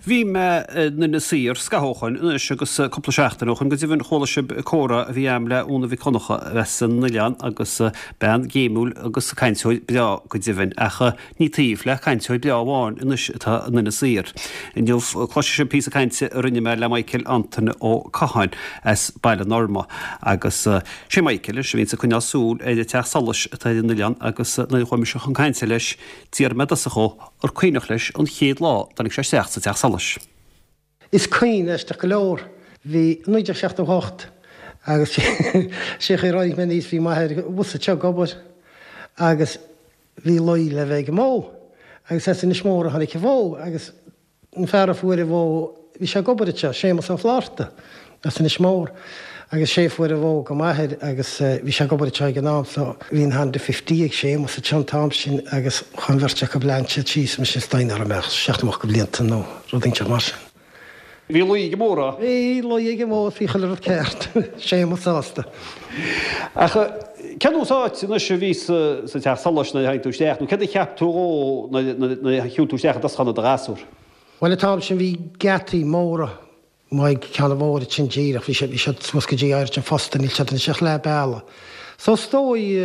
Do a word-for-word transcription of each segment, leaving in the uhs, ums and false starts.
Bhí me na sir scathóchain agus coppla seachtainóchan go dtíhann cholasib córa a bhí amla úna bhí conacha wesan na lean agus ben géimúil agus cainteoid bea go dtíhann acha ní tíomh le cainteoid bea bháin inis tá na sir. Inniuh cloise sin pí a cainte rinne me le Michael Anthony ó Caháin as baile norma agus sé Michael is vín a chunne súl é teach salas atá na lean agus na chuimi se chun cainte leis tíar me acho ar cuioinech leis an chéad lá danig sé seach sa teach salas. Is cuioin is de golóir hí nuidir seachta hocht agus séché roiig me níos bhí maithir wusa te gobbar agus bhí loí le bheith go mó agus is in smór a tháinig bhó agus an fear fuair bhó bhí sé gobbarite sémas an fláirta as in smór agus sé fuair bhó go maithir agus bhí sé gobbarite go nám so hín handa fiftíag sémas a tean tám sin agus chun bhirte go bleintse tíos me sin steinar meach seachtach go blianta nó rudingte mar sin. Bhí luí go móra? Bhí luí go mór fí chuir ceart sémas sásta. Acha ceanúsáid na sé ví sa teach salas na haintúisteach, nó cad cheaptú na hiútúisteach as chana rasúr? Well tám sin bhí gataí móra mai ceanna bhór sin díireach bhí sé bhí sé go dtí air an fostan il sean seach le beala. So stói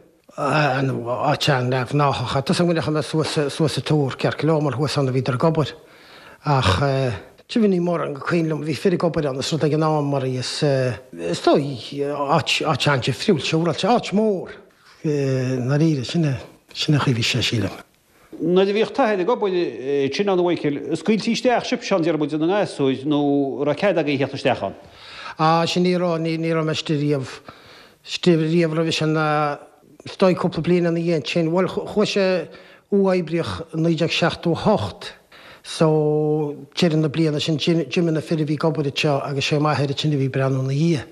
átean nefh náchacha, tas an ghuiinecha me suasa túr cear kilómar thuas anna bhí ar gobar ach Tí bhí mór an go chuinlumm bhí fidir gobar an srút ag an ám mar is stoi áteante friúil seúráilte áit mór na ríre sinna sinna chuhí sé sílam. Na d bhíoh taid go bud sin an bhhaicil, scuiltíisteach sib sean dear bud an gáúid nó ra cead a héchtaisteachán? Á sin nírá ní ní me stiríomh stiríomh ra bhí sin stoi cúpla bliana na dhéon sin bhil chu sé uaibríoch níideag seachtú hocht. So tían na bliana sin Jimmin na fiidir bhí gobarite agus sé maithir sinna bhí breanú na hí.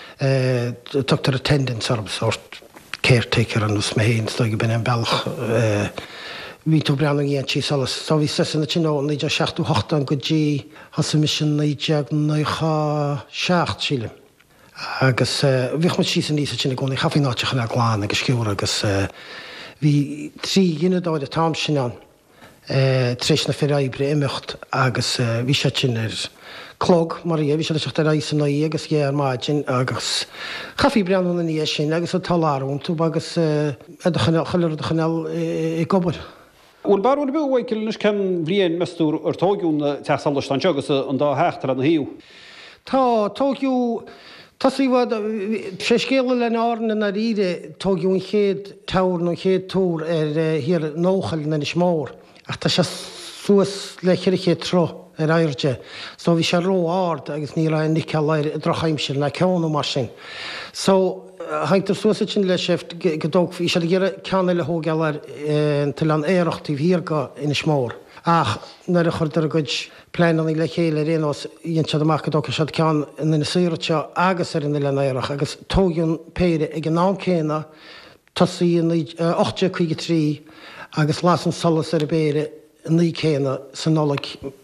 Tutar attendance arm sort caretaker an us méhéin sto go ben an belch ví tú breanú íon tí salas. So bhí sesanna sin ó níidir seachtú hocht an go dtí has mis sin níideag nacha seacht síle. Agus bhíh mu sí san níos sinna gcóna chaí náteach le gláán agus ciúr agus bhí trí dhéanadáid a tám sin an. Tréis na firaibre imimecht agus bhí sé sin ar clog mar é bhí sé seach ar éis na agus ghé ar maidin agus chafií breanú na níos sin agus a talárún tú agus choir a chanel i gobar. Úl barú bhhaicil nus cen bblion meúr ar tógiún teach salas an agus an dá heachtar an hiú. Tá tógiú Tasí bhd sé scéala le ána na ríide tógiún chéad táir nó chéad túr ar hir nóchail na is mór. Ach tá sé suas le chiiriché tro ar airte, so bhí sé ró áard agus ní ra nic leir drochaimsin le ceanú mar sin. So haintar suasa sin le séft godóg hí sé ggéire ceanna le thógealar til an éireachtaí bhíorga ina smór. Ach nar a chuir ar goid pléanaí le chéile réos íon sead amach godó sé cean ina suirte agus ar ina le éireach agus tógiún péire ag an ná céna tasí ochte chuige trí agus las an salas ar a béire ní céna san nóla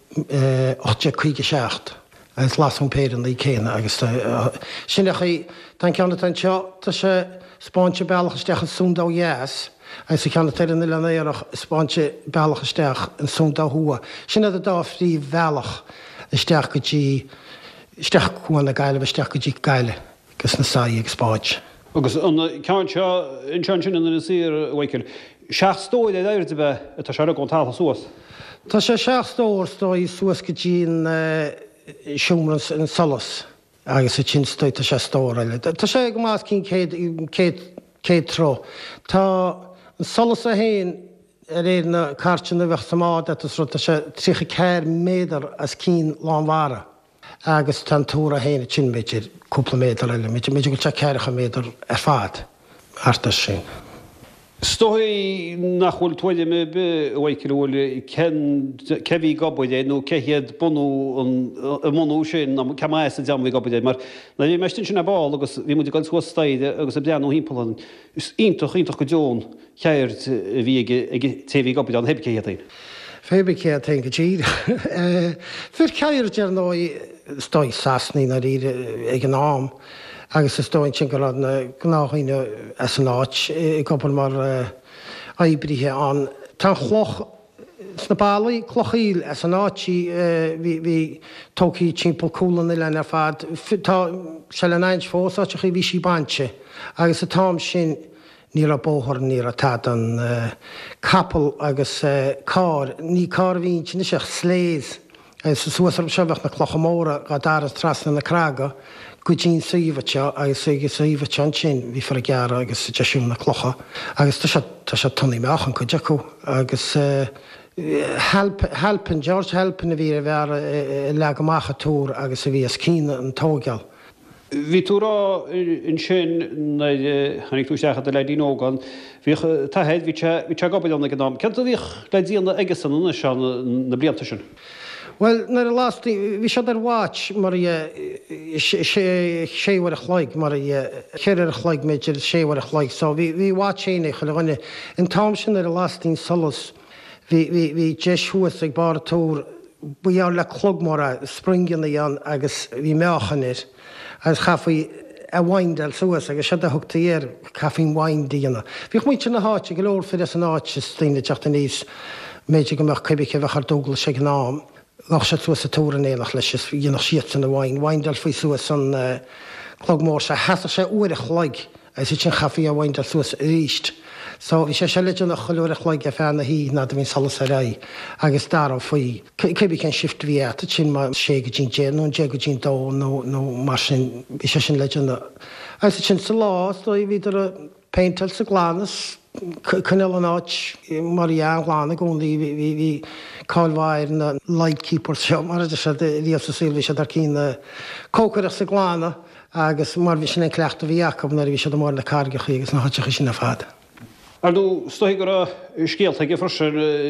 ochte chuige seacht. Agus las an péir ní céna agus sinna chu tan ceanna an teo tá sé spáinte bealachaisteach an súndá dhéas agus sa ceanna tar na lenéireach spáinte bealachaisteach an súndá thua. Sinna a dá frí bhealach isteach go dtí isteach chuáin na gaile bhsteach go dtí gaile gus na saí ag spáid. Agus an ceann seo in sean sin na sir bhhaicil. Seach stóid é éirte bheith atá se go táta suas? Tá sé seach stóir stoi suas go dtín siúmras an salas agus a tin stoi tá sé stóir eile. Tá sé go más cín céad tro. Tá an salas a héin ar éad na cáirte na bheith samáid atas ru tá sé trícha céir méadar as cín lámhara agus tan túra héine tin méidir cúpla méadar eile, méidir méidir go te céiricha méadar ar fad artas sin. Stói nachhfuil tuaide me bhhaicil bhfuil cehí gobaide nó cehiad bunú an mú sin ce maithe a deamhí gobaide, mar na bhí meistin sin na báil agus bhí muidir gan suastáide agus a beanú hímpalan is ionintach ionintach go dún cheirt bhí ag tahí gobaide an hebcéhéad. Fébe cé te go tír. Fir ceir dear nó stoi sasnaí na ríre ag an ám. Agus is dóin sin go na gnáhaine as an áit i gobal mar aibrithe an. Tá chloch sna bailí clochaíil as an áití bhí tócaí timppla cúlan i lena fad tá se le naint fósáte chu bhí sí baintse, agus a tám sin ní a bóthir ní a tad an capal agus cá ní cá bhín sin seach sléis agus suasarm sebach na clochamóra a daras trasna na craga go dín saomhate agus agus saomhate an sin bhí far a geara agus deisiú na clocha agus tá se tunnaí meach an chu deú agus helpan George helpan a bhí a bhar le gomacha túr agus a bhí as cíine an tógeal. Bhí túrá in sin chanig tú seachcha le dí ógan, bhí tahéad bhí te gobail anna gnáam. Ceanta bhíh le díanana agus anúna se na blianta sin? Well, na last bhí se ar watch mar séhhar a chláig mar chéir a chláig méidir séhhar a chláig, so bhí watchéine chu lehaine an tám sin ar a lastín solas hí deisúas ag bar túr buá le chlogmara springganna an agus bhí meachanir agus chafaí a bhaindal suas agus se a thugtaíar caffín bhain díana. Bhíh muid na háte go leir fi an áit tíine teachta níos méidir go meach cebaice bheith ar dúgla sé gnám. Nach sé suas a túran éach leis dhéanach siad san na bhain, bhaindal faoi suas san chlogmór se heasa sé uair a chláig agus sin chafaí a bhaindal suas ríist. So bhí sé se leidir nach choúir a chláig a feanna hí na bhín salas a ra agus dará faoi cebí cén sift bhíata sin má sé go dín dé nó dé go dín dó nó mar sin bhí sé sin leidirna. Agus sin sa lá do bhíidir a peintal sa glánas cynil an áit mar an glána gúnlaí bhí cáilhhair na lightkeeper seo mar a sé ríomh sa síl bhí sé ar cína cócar sa glána agus mar bhí sin an cleachta bhí Jacob na bhí sé do mór na cargachaí agus na hátecha sin na fad. Ar dú stoigh gur scéalta go frisir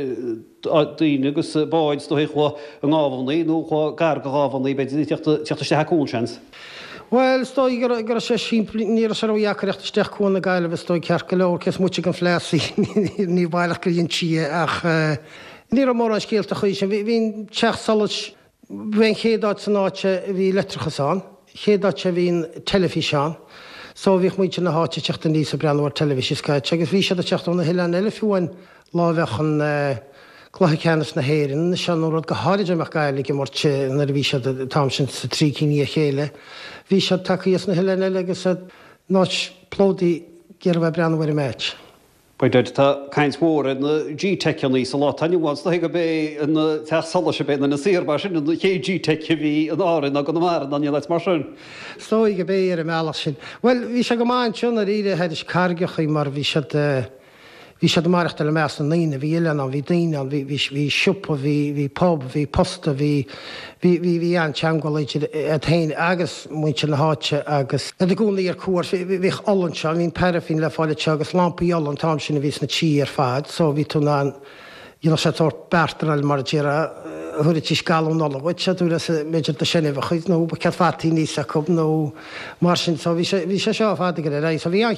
daoine agus báid stoigh chu an gábhannaí nó chu gar go gábhannaí beidir teachta sé haún seans. Well, stoi gur sé ní se jaachreacht steachún na gaile bh stoi cear go leir cés muite an flesaí ní bhaileach go dionn si ach ní mór an scéalta chuí sin hín teach salas bhain chéadáid san áite bhí letrachasán, chéadáid se bhín telefíseán, so bhíh muinte na háte teachta níos a breanhar telefísiscaid, agus bhí sé a teachta na heile eile fiúin lábhechan chlutha ceannas na héireann se nó rud go háidir meach gaile go mórte na bhí se tám sin sa trí cíní a chéile. Bhí se takeíos na heile agus náit plódaí gur bheith breanhar i méid. Beidir tá caiint mór na G-Tech ní sa lá tainehhail na go bé na teachsala se bé na síorbar sin na ché G-Tech bhí an árin a go mar na leit mar sin. Stoi go bé ar a meach sin. Well, bhí se go máin sin a ide heidir cargachaí mar bhí se Bhí sé marachta le meas an líine, bhí ilean an bhí daine an bhí siúpa, bhí pub, bhí posta, bhí bhí an teangáid a tain agus muinte na háte agus. A gúnaí ar cuar bhíh allan se, hín perafín le fáile te agus lampaí allan tám sin a bhís na tí ar fad, so bhí tú ná dhéana sé tort bertaral mar déra thuir tí scalún nolahid se dúra méidir de sinna bh nó ba ce fatí níos a cub nó mar sin, so bhí sé seo fáda go rééis, so bhí an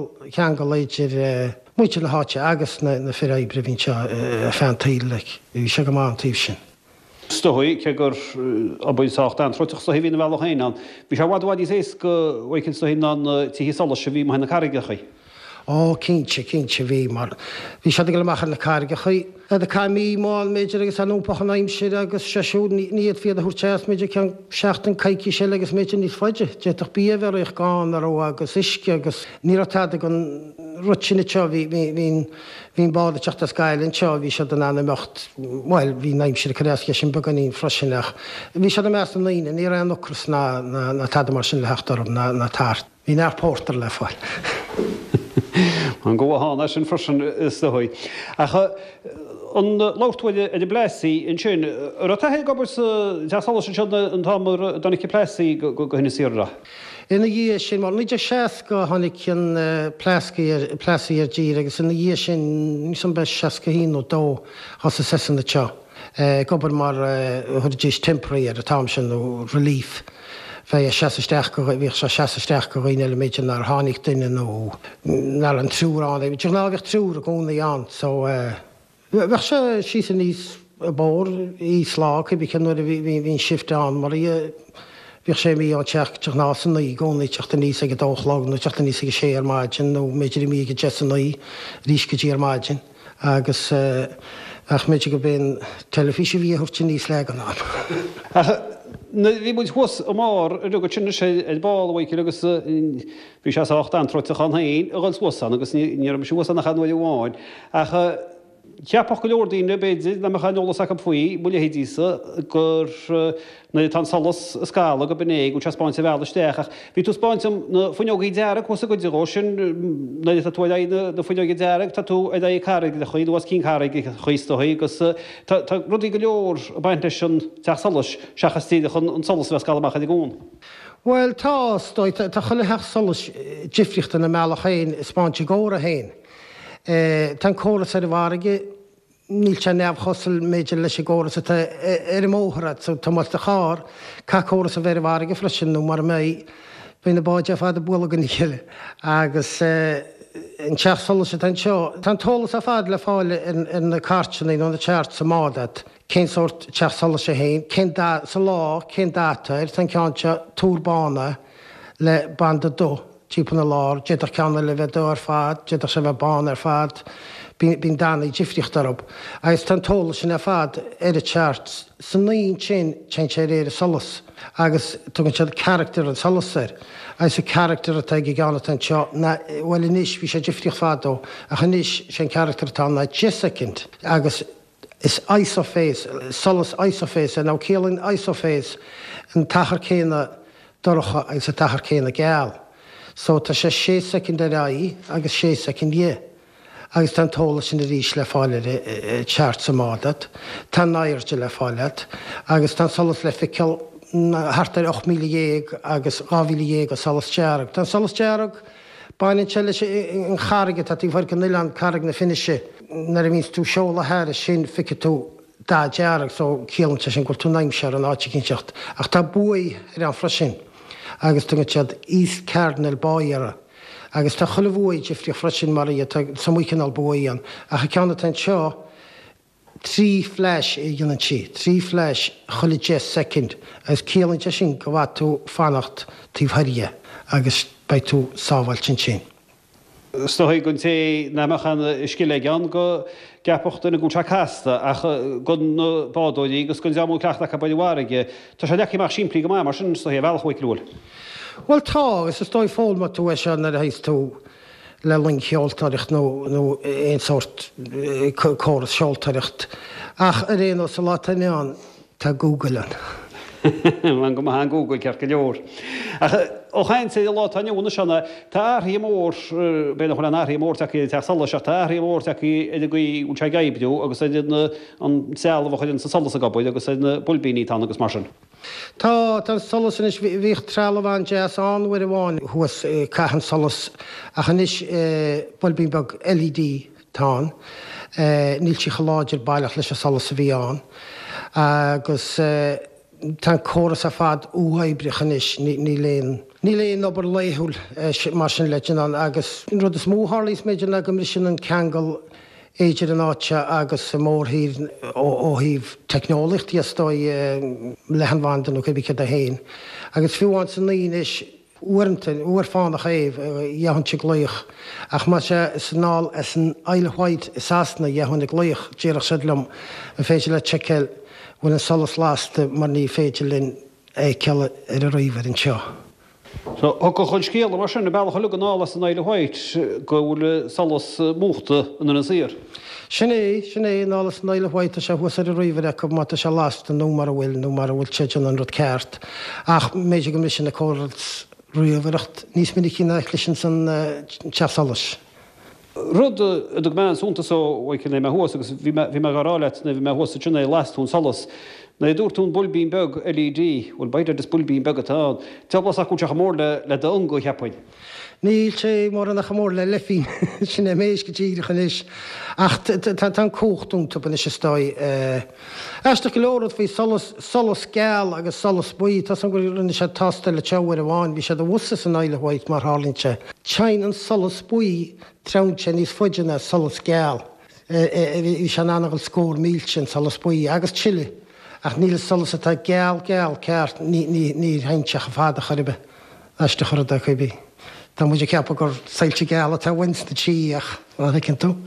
cheangáidir muinte na háte agus na fir ébre bhín se a fantaíle bhí se go má tíh sin. Stoí ce gur abáach an troteach sa híhína bhheach héán. Bhí se bhhaid ééis go bhhaicinn sa hí an tí sola se bhí hena carigechaí. Ó cinse cinse bhí mar bhí se go machchan na carigechaí. A caiimí máil méidir agus anúpachan aimimsir agus seisiú níiad fiad a thuteas méidir cean seaachtain caiici sé agus méidir níos foiide, déach bíomhar ich gáin ar ó agus isce agus ní táda gon rusinna teo hín báda teachta scailinn teo bhí se den anna mecht bhil hí naimsir churéasce sin baganí freisinach. Bhí se meas an líine, ní an nuchras na tada mar sin le heachtarm na tart. Bhí nearpótar le fáil. An go hána sin frisin is dohaid. An láhfuile a de bléí in sin, ar a tahéad gobar teála sin an támar donnici pléí go hinna síra. Ina dhé sin mar níidir seaas go tháinig cin pléí ar dír agus ina dhé sin ní san be seaca hí ó dó has sa sesan na teo. Gobar mar chudíos timpí ar a tám sin ó relíf. Bheit a seaisteach go bhíh se seaisteach go bhíine le méidir nar tháinig duine nó nar an trúrán, bhí teach nábhíh trúr a gúnaí an, so bheith se sí san níos bór í slá chu bhí nuair a bhín sifte an mar bhíh sé mí an teach teach ná san naí gúnaí teachta níos ag dóchlog nó teachta níos ag sé ar maidin nó méidir mí go je san naí rís go dtí ar maidin agus ach méidir go ben telefíe bhí thuirte níos le an ná. Bhí buid thuas ó mar go sinne sé báhhaid agus bhí se ácht an troite chu haon a gan suasan agus ní si wasan nach chaúil bháin. Ceapach go leordaíine béidir na chaolalas a faoí bula hédísa gur na tan salas scála go bené go sepáint sa bheisteach. Bhí tú spáintim na funeogaí dearach chusa go dtí sin na túile na funeogaí dearach tá tú é carig de chuid was cín carig chuistóí agus rudí go leor a bainte sin teach salas seachas tíide chun an salas bheith scalaach a gún. Well tá stoid tá chuile heach salas difriochtta na meach chéin spáinte góra héin. Tá córas ar bharige níl se neamh chosal méidir leis ggóras ar móthrat tá máta cháir cá córas a bhéir bharige freisinú mar mé bhí na báide fád a bula gan chéile agus an teach solas tan seo. Tá tólas a fád le fáile in na cartsenaí nó na teart sa mádat cén sort teach solas a héin, cén sa lá cén dátair tan ceanse túrbána le banda dó. Típan na lár, déidir ceanna le bheith ar fad, déidir se bheith bán ar fad, bín dána i ddifriocht arab. Agus tan tóla sin a fad ar a teart san naon sin tein sé réir a solas. Agus tugann siad character an solas ar. Agus a character a teig i gána tan seo, well inis bhí sé ddifriocht fad ó, a chanis sin character tá na jesecint. Agus is isofés, solas isofés, a ná célann isofés an tachar céna dorocha agus a tachar céna geall. So tá sé sé second raí agus sé second dhé. Agus tá tóla sin a rís le fáile teart sa mádat, tá náirte le fáilead, agus tá solas le ficiil hartar ocht míle dhéag agus gáhíle dhéag a solas tearag. Tá solas tearag bain se an charige tá tí bhar go nilan carig na finise nar a víns tú seola háir sin fice tú dá dearag so céalanta sin go tú naimsear an áte cinseacht. Ach tá buí ar an freisin. Agus tu tead East Cardinal Báire, agus tá chola bhid ifri freisin marí sa mucinál buían, a cha ceanna tan seo trí fleis i dionan si, trí fleis chola dé second, agus céalann sin go bhha tú fannacht tíomhhaire, agus bei tú sábhail sin sin. Stoigh gon té namachan iscile gan go gapachta na gúnta casta ach gon bádóí agus gon zamú cleachta a bailhharige, Tá sé leí mar siimplí go mar mar sin sto hé bhhaid lúil. Well tá, is stoi fól mat tú se na hééis tú le ling cheoltaricht nó ein sort choras seoltaricht. Ach a réon sa látaán tá Googlean. Man go ha Google cear go leor. ó chain sé lá taúna sena tá hí mór béna chun an áí mór te sala se táí mór go ú te gaibú agus an sealh chuinn sa sala a gabbaid agus na bulbíní tá agus mar. Tá tá solas in bhíh trelahhain jazz anhfuir bháin thuas caihan solas a chanis bulbíbeg L E D tá níl si chaláidir bailach leis a solas a bhíán agus tá choras a fad úhaibrechanis ní léon. Ní léon obair léithúil mar sin leidirán agus rud is móthirlís méidir le go sin an ceangal éidir an áte agus mórthír ó híh technolicht stoi lehanhhaandan ó bhí a héin. Agus fiúháin san níis uanta uair fánach éh dhehann si gluoch ach má sé saná as an eilehaid is asna dhehanna gluoch déireach sidlam an féidir le tseil bhfuil an solas lásta mar ní féidir linn é ceile ar a roiomhar an seo. So go chun scéal mar sin na bailach lu an álas an eilehaid go bhfuil solas múchta an an sír. Sinné sinné an álas an eilehaid a se bhuas ar a roiomhar go mata se lásta nó mar a bhfuil nó mar a bhfuil teidir an rud ceart ach méidir go mis sin na córas roiomharacht níos minic cína leisin san tesalas. Rud a do man súnta so bhil é hús agus bhí me garálet na bhí me húsa sinna lastún salas. Na dúirtún bulbín beg L E D bhfuil beidir is bulbín begatá. Telas a chun mór le le do go cheappaid. Níl sé mór nach mór le lefin sin é mééis go tíidirchan is ach tan cóchtúnta is stoi. Eiste go leirad fhí solas geall agus solas buí tá an gur rinne sé tastal le tehair a bháin, bhí sé do bhusa san eilehaid mar hálínse. Tein an solas buí trese níos fuidirna solas geall. Bhí se anachil scór mílsin solas buí agus Chile. Ach níl solas atá geall geall ceart ní haintseach a fáda charibe eiste chur a chu bhí. Tá muidir ceappa gur sailte geall atá wins na tíí ach cinn tú.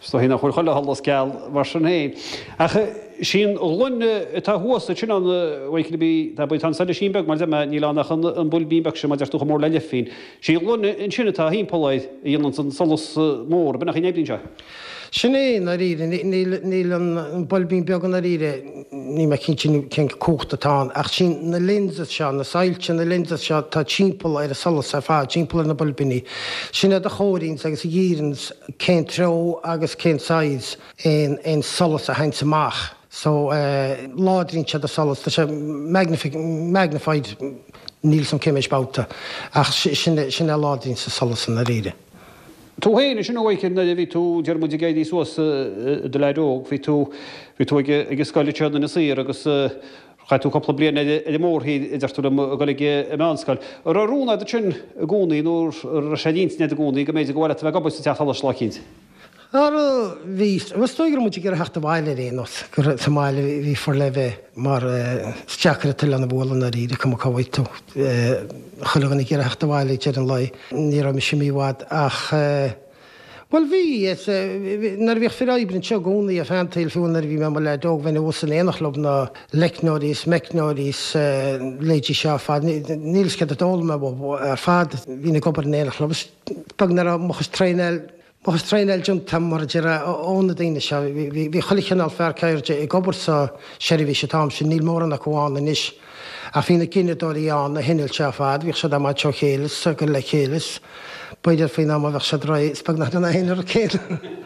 Sto hí nach chuir choile hallas geall mar san héin. Sin lunne tá huasa sin an bhaicil bí tá buid an saile sínbeg mar me ní lánach an bul bíbeg sem maidir tucha mór leile fin. Sí lunne in sinna tá hín poláid íon san solas mór, benach in éblin se. Sinné na ríre níl an bolbín beag an ríre ní me cin cin cóchtatá ach sin na linsa se na sailte na linsa se tá timppla ar a solas a fá timppla na bolbinní. Sinna a choirín agus gírans cén tro agus cén sais in solas a hain samach. So uh, ládrín se a solas tá se magnified níl som céimeis báta ach sinna ládrín sa solas na ríre. Tú héine sin óhaicin na bhí tú dearmúid géidí suas de leróg, hí tú hí tú ag scoile teanna na sír agus cha tú coppla blian é mórthaí idirtú goige meánscail. Ar a rúna de sin a gúnaí nó sé dínsne a gúnaí go méid a gháile bheith gabasta teachtal slácinn. Ar vís was stoigur mu gur heachta bhile rénos gur tamáile hí for leh mar steachar til an bhla na ríide cum cabhaid tú. Chulaganna gur heachta bhile te an lei ní mi simíhád ach well hí nar bhíh firáibrin se gúnaí a fantail fiúnar bhí me le dog bhaine os an éachlob na lecnórís, mecnórís léidí se fad níls ce a dólma ar fad hí na gobar an éachlob bagnar a mochas treil Mochas treil jun tam mar jira óna daine se hí cholichanál fearcairde i gobar sa seirbhí se tam sin níl mór an aháin inis a fina cinedóí an na hinil se fad, bhíh se am teo chélas a go le chélas, beidir fin am bheith se droi spagnach na hinar a chéile.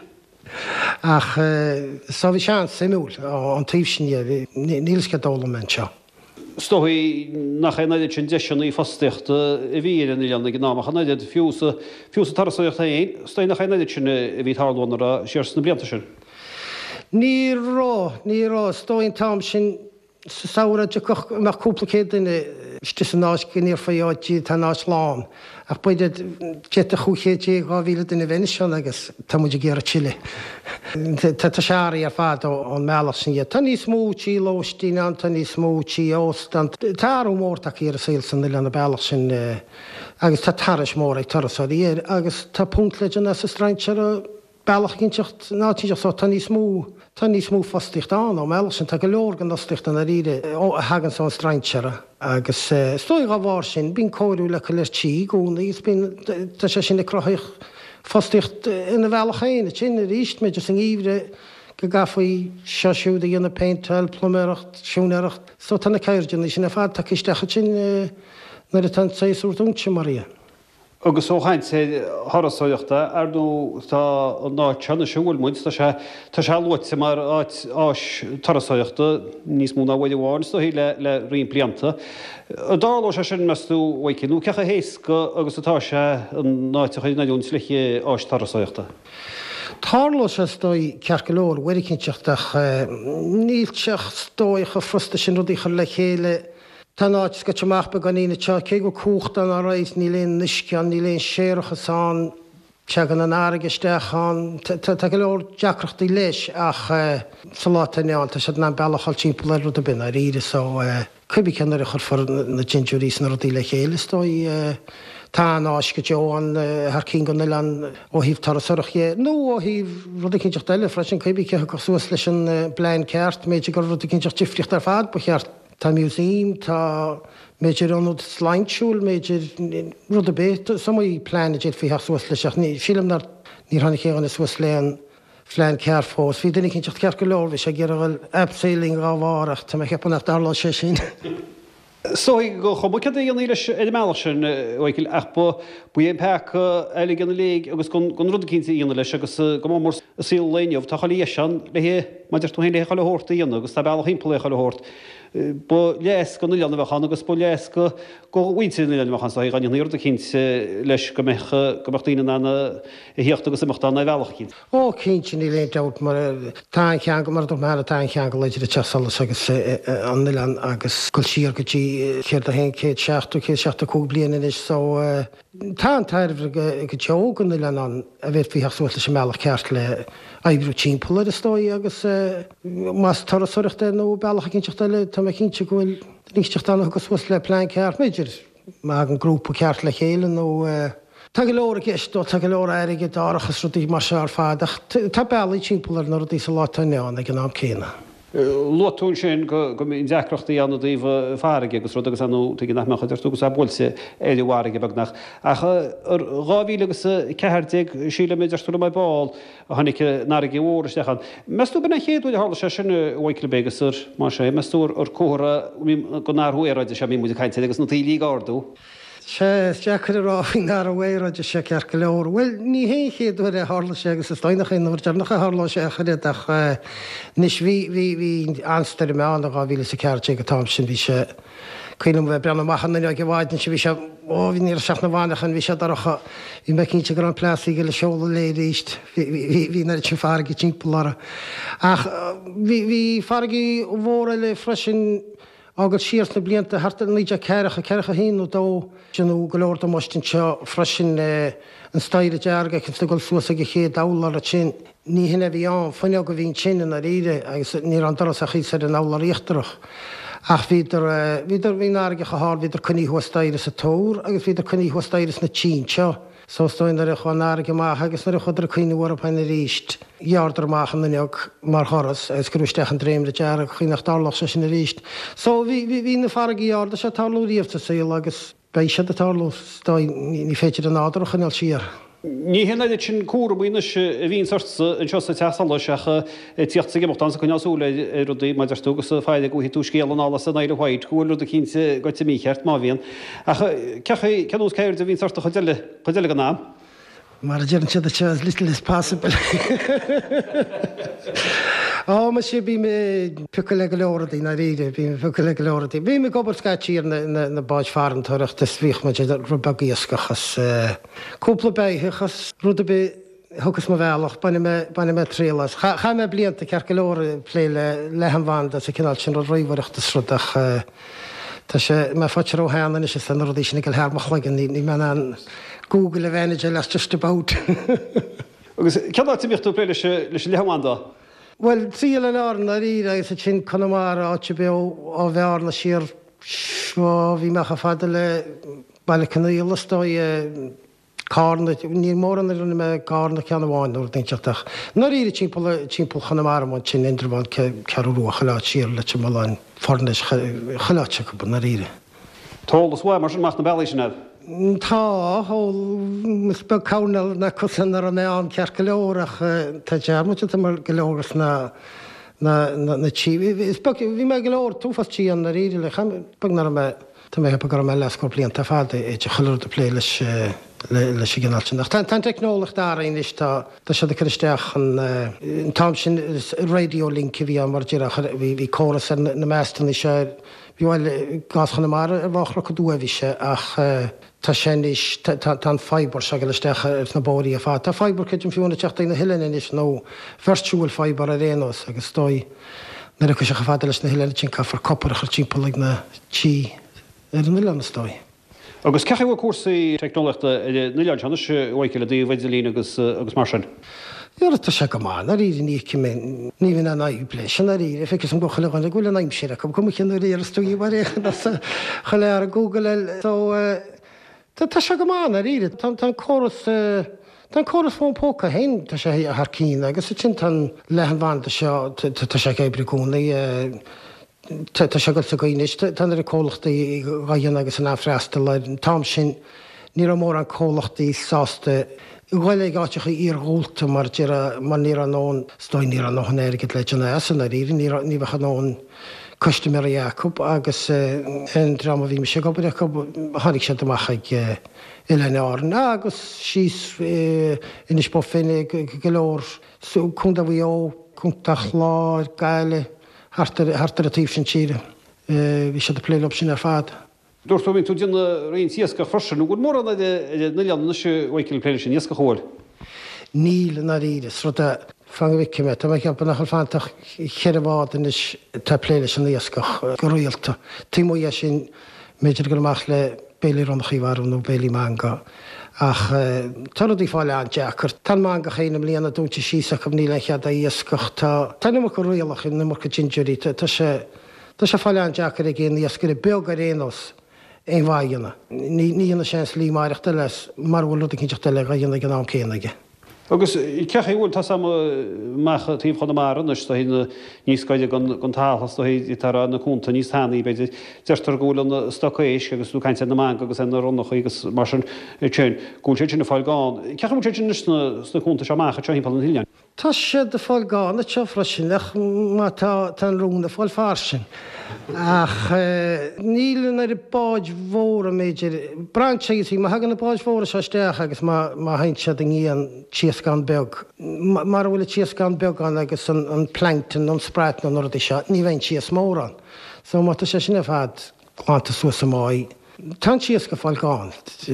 Ach sa bhí sean simúl an taobh sin níls go dóla men seo. Stohí nach éidir sin deisina í fastecht i bhí in leanna gnáach an éidir fiúsa fiúsa tarsaocht éon, Stoí nach éidir sin i bhí tharlónar a séarsna blianta sin. Ní rá ní rá stóin tam sin saoire meach cúplacéad duine stis an náis gníor faáidtí tá náis lán ach buide je a chuchétí gá bhíle duine bhaine seán agus tá muidir géar a Chile. Tá seaí ar fad an meach sin tá níos smútí lóistíine an tá níos smútí óstan. Táú mórach ar a síl san le na bailach sin agus tá taris mór ag tarsaí agus tá punktleidir sa straintear a bailach cinsecht nátíideach só tá níos smú tá níos smú fasticht an ó meach sin tá go leor gan nasticht an a ríide ó hagan san strainteara agus stoi a bhhar sin bín choirú le go leir tí gúna gus tá sé sin na crochaich fasticht ina bhealach chéine sin a ríist méidir san íomre go gafaí seisiúd a dhéanana peintal, pluméireacht, siúnéireacht, so tána céirdeanna sin na fad tá istecha sin nar a tan séúirtúnte Maria. Agus óchaint sé thrasáoachta ar nó tá ná tena siúil muid tá se luite mar áis thrasáoachta níos múna bhfuil bháin do hí le le rion blianta. Dáló sé sin meú bhaicinn cecha hééis go agus atá se an náitecha naún sliché áis thrasáoachta. Tárló se stoi cearcalóir bhuiircinteach nílteach stóicha frosta sin rudícha le chéile tá náid go teach be ganína te cé go cúchtan a rééis ní léon niscean ní léon séirechasán te gan an áigeisteachán go leor deacreachtaí leis ach salátaáin tá sé ná bailachil timppla ru a bin a ríide so cubí cenar chur for na ginúrís na rodí le chéile stoi tá náis go teáin th cí go lean ó híh tar suach é nó ó híh rudi cinteach deile freisin cubí ce go suas leis an blein ceart méidir go rudi cinteach tifriocht ar fad bu cheart. Tá muúsím tá méidir anúd sláintsúil méidir rud a bé samí plánaidir fao heúas leiseach ní filmnar ní hána chéanna suas léan flein cear fós. Bhí duine cinteach cear go leir bhí sé ggéar bhfuil absailing á bhharach tá cheapannach darlá sé sin. So go chobu ce dhéana leis é meach sin bhil ach bu éon pecha eile gan lé agus gon rud cinnta íonna leis agus go mór sí léineh tá chalí sean le hé maidir tú héna chaile hórta íonna agus tá bailach impla chaile hórt. Bu leas go leanana bhechan agus bu leas go go bhainte leanamachchan sa gan íor a cinint leis go goachtaíine anna hiocht agus imachtainna bhealach cinn. Ó cinint sin í léon dat mar tá chean go mar do mar tá chean go leidir a tesalas agus an lean agus goil siar gotí chéir a hen cé seaachú cé seachta cú bliana is so tá an tairh go teógan lean an a bheit fi heúla sem meach ceart le aibrú timppla a stoi agus más tarasúireachta nó bailach cinteach le tá cinnte gohfuil níteach anna agus was le plein ceart méidir má an grúpa ceart le chéile nó Tá go leir geistú tá go leir aige dárachas rudí mar se ar fádach Tá bailí timpplair na rudí sa látainneán ag an ná céna. Lotún sin go deachreachtaí anna daobh farige agus rud agus anú tu nach mecha artúgus a bolsa éidirhhaige begnach. Ar gáhí agus cehardeag síle méidirú mai báil a tháinig náige óiristechan. Meú bena chéadú hála sé sinna bhaicla bégasar mar sé meú ar córa go náthúéide sé mí caiinte agus nó tíí gáardú. sé Jackar ráhín ar a bhéide sé cear go leir. Bhfuil ní hé chéadú a hála sé agus is stoinach in bhar dearnach a hála sé chuideach níos bhí anstar meánna á bhíle sa ceirte go tám sin bhí sé chuilm bheith brena machchan go bhhaidn se bhí se ó bhí ní seach na bhánachan bhí sé darcha bhí me cinnte gur an pláí go le seola lé ríist hí na sin fargi timpplaara. Ach bhí fargi bhóra le freisin agus siart na blianta hartar níide ceiricha ceiricha híú dó sinú go leir do mostin seo freisin an staire dearga cin goil suasa go ché dálar a sin. Ní hinna bhí an fanne go bhín sin a ríide agus ní an doras a chi sé an nála ríachtarach. Ach híidir híidir hí áige chaá híidir chuníú stairis a tór agus híidir chuníú stairis na tí seo. Só stoin ar a chu náige maith agus na chudar chuoinehar a peine ríist. Iardar máchan na neog mar choras agus grúisteach an dréim de dearach chuí nach dálach se sin na ríist. Só hí na fargaí ard se talúíomta sé agus bei se a talú ní féidir an ádarach chuil siar. Ní henna sin cuara buine bhín sorta an seo teála secha tíocht go mochtán sa chuneásúla rudí maidirúgus fáide go hí tú scéalan ála san éidir háid chuúil a cínte goite mícheart má bhíon. Cecha ceús céir a bhín sorta chuile chuile an ná? Mar déann siad as little as possible. Á me sé bí me puca le go leirdaí na réide, bí me puca le go leirdaí. Bhí me gobar scatíir na báid farantóireach is bhíoch me rubagíoscachas cúpla béithechas rud a be thugus má bhealach banna me trélas. Cha me blianta cear go leir léile lehanhhanda sa cinál sin roiimhaireachtas rudach Tá sé me fatir ó hána is san rudí sinna go hearmach legan ní me an Google a bhéidir leis just about. Agus ceá tíochtú pléile leis lehamanda? Well, tríal an ána rí agus a sin chunamara áte be á bhearna siar bhí mecha fada le bailile canúlastáid cána ní mór an runna me cána ceanna bháinú dateach. Na rí timppla timppla chunamara man sin indrabhain cearú chaá siar le meáin fornes chaláte go na ríre. Tólas bhha mar sin meach na bailí sinad? Tá mis be cáil na cusan ar an meán cear go leorach tá dearmute mar go leoras na na tí. Bhí me go leir túfastí an na ríide le bagnar me tá mé go me leiscó blion tá fáda é de choir de plé leis le sé gnáilteach. Tá tá technolach dáon is tá sé chuisteach an tám sin radiolink bhí an mar bhí choras na meastan sé bhil gaschanna mar a bhachra go dúhíise ach tá sin is tá fiber se go leistecha na bóí a fá. Tá fiber chuidir fiúna teachta na hiilein is nó virtual fiber a rénos agus dói na chu se fáda leis na hiileine sin far copar a chu timppla na tí ar an ile stoi. Agus cecha bh cuasaí technolachta nuile tena bhaicile dí bhaidirlín agus agus mar sin. Iar tá se go mána rí ní ní hín an naúlé sin a rí fégus an gochaile gan goile naim séra go cum chin réar stoí war cho le ar a Google tá se go mána ríide tá choras Tá choras fón póca hen tá sé a th cíín agus sin tan lehanhhaanta seo tá sé ébriúna Tá sé go sa goine tan ar a cólachtaí gaon agus an áfreasta le tám sin ní mór an cólachtaí sásta bhfuil gátecha íorghúlta mar mar ní an nón stoin ní an nóhannéir go leidena san a rí ní bhecha nón customer Jacob agus an drama bhí me sé gobar tháinig sé amach ag ile áan agus síos inis bo finine go leir chun a bhí ó chuntaach láir gaile hartar a tíh sin tíre bhí sé a plélop sin ar fad. Dúirtú vín tú dina réon síosca freisin, go mór an nuleanna se bhaicil pléile sin níosca chóil. Níl na ríidir ru a fanghice me, Tá ceap nach fanach cheirháin is tá pléile sin níoscach go rialta. Tímó sin méidir goach le bélí rannachíhharm nó bélí manga. Ach tarí fáile an deachar tan manga chéanam líanana dúnta síach go níle chead a íoscach tá tanimach go rialach in mar go gingerí Tá sé fáile an deachar a ggéon íoscar beag a rénos é bhaigena. Níana sé slí maireachta leis mar bhfuil a cinnteachta le dhéana gan ná céanaige. Agus cecha bhúil tá sam mecha tíomh chuna mar anus tá hína níos caiide gan tálas tá tar na cúnta níos tánaí beidir deirtar gúil an stoéis agus tú caiinte na man agus an runnach agus mar sin tún gúil sé sin na fáil gáin. Cecha mú sin na cúnta se mecha te hípal an hílean. Tá sé de fáil gáin na teofra sin ach má tá an rúna fáil far sin. Ach nílan ar i báid mhór a méidir brand sé í má hagan na báid mhór se steach agus má haint se an íon tíos gan beg. Mar bhfuil tíos gan beg an agus an plankton an spráit an orda se, ní bhain tíos mór an. So má sé sin a fad chláanta suas amáid. Tá tíos go fáil gáin,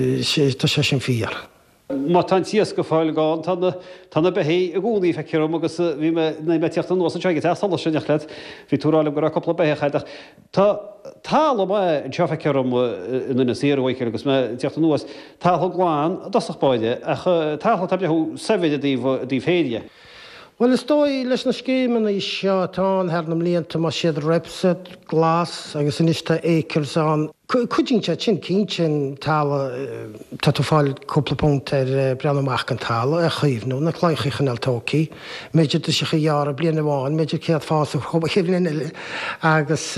tá sé sin fiar. Má tá tíos go fáil gáin tána behé a gúnaí fecem agus bhí me teocht an nósa teige te sala sinneach le hí túrála gur a coppla bechaach. Tá tála an teo fecem inna séhhaicir agus me teocht an nuas tála gláin dasach báide ach tála tá beú savid a dí féide. Well is dói leis na scéimena í seo tá hernam líonanta má siad repset, glas agus inista écars an. Cuidínte sin cín tála tá tú fáil cúplapónt ar breanamach an tála a chuomhnú na chláiche chanaltóí, méidir tu sé dhearra bliana bháin, méidir céad fása choba chéhlíile agus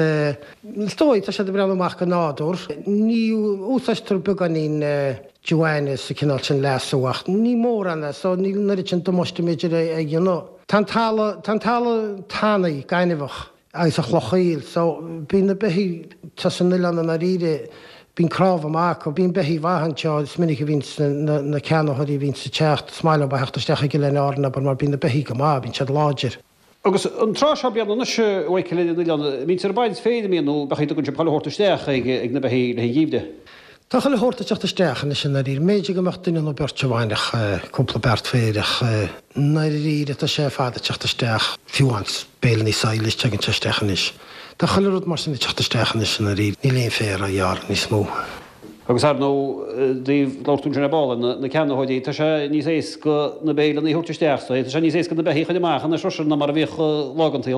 dói tá sé de breanamach an nádúr. Ní úsastar buganín Joanne sa cinál sin leasúhacht. Ní mór anna, so ní narid sin domoiste méidir a gionó. Tá tála tánaí gaiinehach agus a chlochaíil, so bín na behí tá san nuile na ríide bín cráh amach, bín behí bhainteo is minic a vín na ceannaí vín sa techt, smaile ba heachtastecha go lena ána, bar mar bín na behí go má, bín sead láidir. Agus an trá se beanna na se bhaicile na mín ar baid féidir míú bechaí gon se palhortasteach ag na behí le díomde. Tá chaile hórta teachta steachan is sin na rír, méidir go mecht duine nó beirte bhainach cúpla bert féidirach na ríide tá sé fáda teachta steach fiúhains bélan í saoilis teagin te stechan is. Tá chaile rud mar sin teachta stechan is sin na rír, ní léon fér a dhear ní smó. Agus ar nó díh láirtún sinna bála na ceannaáidí, tá sé níos ééis go na bélan í thuirte steach, tá sé níos ééis go na behí chuide maiach na sosin na mar bhíh lágantíal.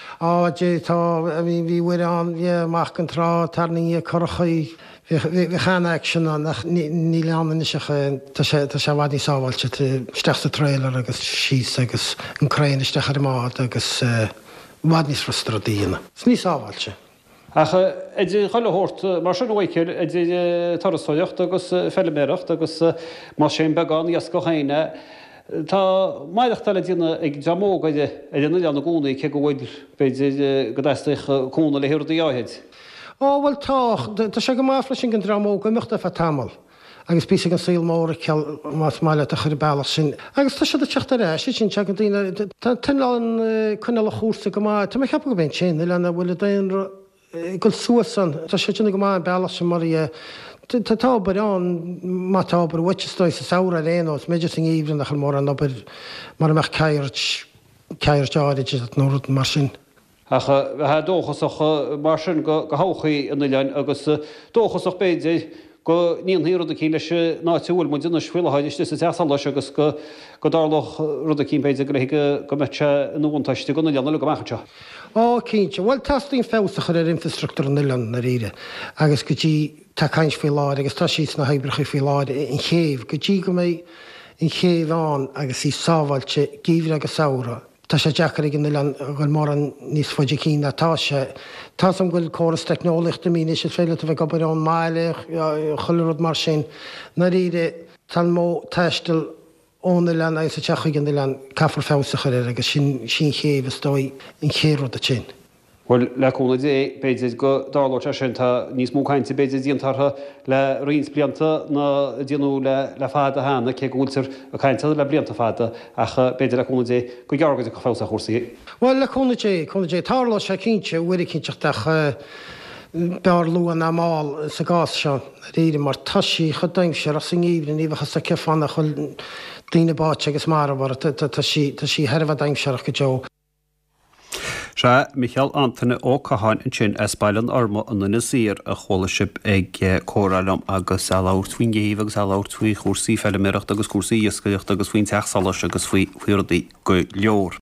Á dé tá bhí bhfuir an bhí mach an trá tarnaí chorachaí Bhí chan action an ní leanna tá sé bhhad ní sábhailte steachta trailer agus síos agus an crainiste ar mád agus bhhad níos frustradíana. S ní sábhailte. Acha idir choile hort mar sin bhaicir idir tarastáideocht agus felliméireacht agus má sé beagán íos go chéine. Tá maiideach tal dína ag deamógaide idir nu leanna gúnaí ce go bhfuil beidir go daisteich cúna le hiúir áhéid. Ó bhfuilách, Tá sé go máfla sin an dramó go muachta fe tamil, agus bí an síl móra ceall más máile a chuir bailach sin. Agus tá sé a teachta réis sin te an tíine tunán chuna le chúsa go má, Tá cheappa go ben sin lena bhfuil daon go suasan, Tá sé sinna go má bailach sin mar Tá tábar an má tábar bhaittetáid sa saora réós, méidir sin íomhran nach mór an mar meach ceirt ceirt áidir nó mar sin. Acha bheit dóchasach mar sin go háchaí in lein agus dóchasach béidir go níon hí rud a cí leis náitiúil mu duna sfuilhaid is sa teasa leis agus go go dálach rud a cí béidir go go mete nóhaintaiste gona leanna le go maichate. Á cínte, bhil tastíon fésacha ar infrastruktúr na lean na ríide, agus go dtí tá caiins fé láid, agus tá síos na hebricha fé láid in chéh, go dtí go mé in chéhán agus í sábhailte gíomhre agus saora. Tá sé deachar gin lean ghfuil mar an níos foiidir cína tá sé. Tá an ghfuil choras technoliachta mí is féile a bheith gobar an máile choilerad mar sin na ríide tan mó teistil óna lean agus a teacha gin lean caafar fésacha ar agus sin sin chéh dói in chéad a sin. Well leúna dé béidir go dáláte sin tá níos móchainte béidir díontartha le rins blianta na díanú le le fád a hána ché gúiltar a caiinte le blianta fáda ach béidir leúna dé go geargad go fása chósaí. Well leúna dé chuna dé tálá sé cinse bhuiir cinteach bear luúan na máil sa gás se réidir mar taí chu daimse a san íomhna íomcha sa cefanna chuil daoine báte agus mar bhar tá sí herbh daimseach go deo. Se Michael Anthony ó Caháin an sin Espailan arma an na sír a cholasib ag córálam agus eáirtfuoin géomh agus eáirtfuoi chósaí felliméireacht agus cuasaí iascaileacht agus faoin teachsalas agus faoi chuirdaí go leor.